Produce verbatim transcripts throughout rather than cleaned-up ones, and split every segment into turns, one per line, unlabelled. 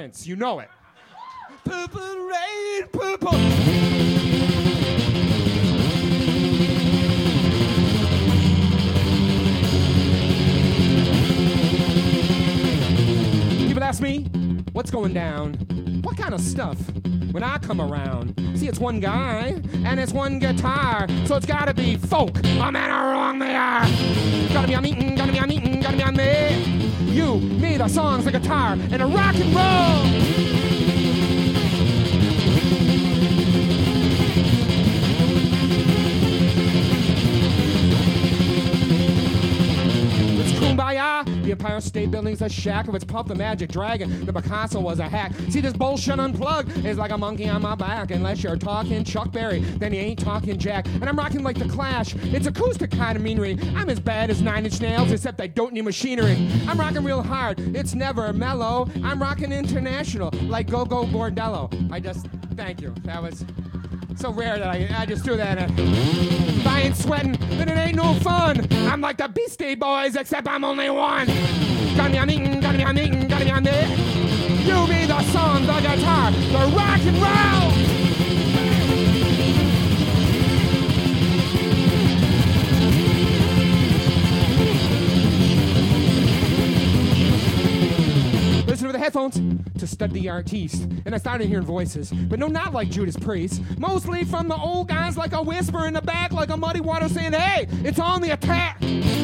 Prince. You know it. Purple rain, purple. People ask me, what's going down? What kind of stuff? When I come around, see, it's one guy and it's one guitar, so it's gotta be folk. Oh man, how wrong they are. Gotta be on me, gotta be on me, gotta be on me. You, me, the songs, the guitar, and a rock and roll. Kumbaya, the Empire State Building's a shack. If it's Puff the Magic Dragon, the Picasso was a hack. See, this bullshit unplugged is like a monkey on my back. Unless you're talking Chuck Berry, then you ain't talking Jack. And I'm rocking like the Clash. It's acoustic kind of meanery. I'm as bad as Nine Inch Nails, except I don't need machinery. I'm rocking real hard. It's never mellow. I'm rocking international, like Go-Go Bordello. I just, thank you. That was so rare that I, I just threw that in. If I ain't sweating, then it ain't no fun. I'm like the Beastie Boys, except I'm only one. Gotta be on me, gotta be on me, gotta be on me. You, me, the song, the guitar, the rock and roll. Listen to the headphones to study the artiste. And I started hearing voices, but no, not like Judas Priest. Mostly from the old guys, like a whisper in the back, like a muddy water saying, hey, it's on the attack.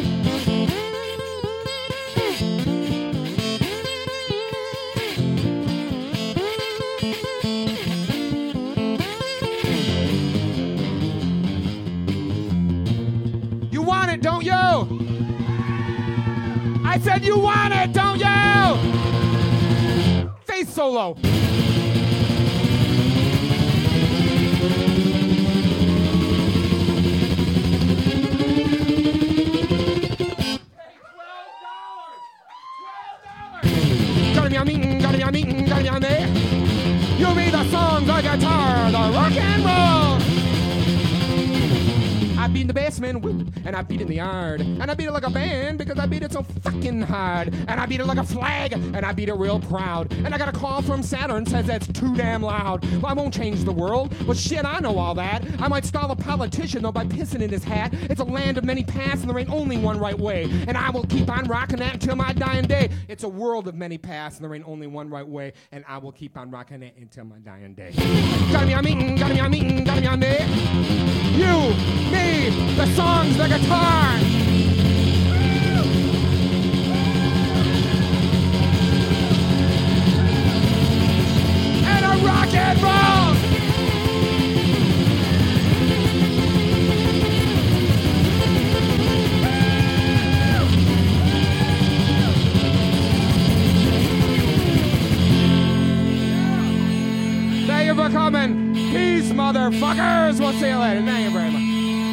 You want it, don't you? I said you want it, don't you? Face solo. Gotta be on me, gotta be on me, gotta be on me. You be the song, the guitar, the rock and roll. I beat in the basement, whoop, and I beat in the yard. And I beat it like a band because I beat it so fucking hard. And I beat it like a flag, and I beat it real proud. And I got a call from Saturn, says that's too damn loud. Well, I won't change the world. Well, shit, I know all that. I might stall a politician, though, by pissing in his hat. It's a land of many paths, and there ain't only one right way. And I will keep on rocking that until my dying day. It's a world of many paths, and there ain't only one right way. And I will keep on rocking it until my dying day. Gotta be on me, gotta be on me, gotta be on me. You, me, the songs, the guitar. And a rock and roll. Thank you for coming. Peace, motherfuckers. We'll see you later. Thank you very much.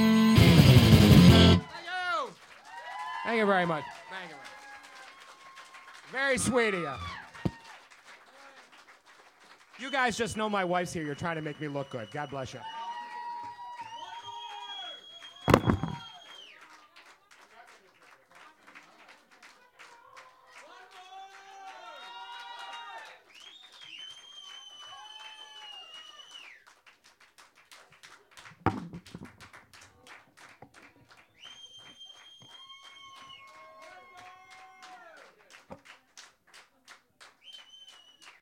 Thank you very much. Thank you. Very sweet of you. You guys just know my wife's here. You're trying to make me look good. God bless you.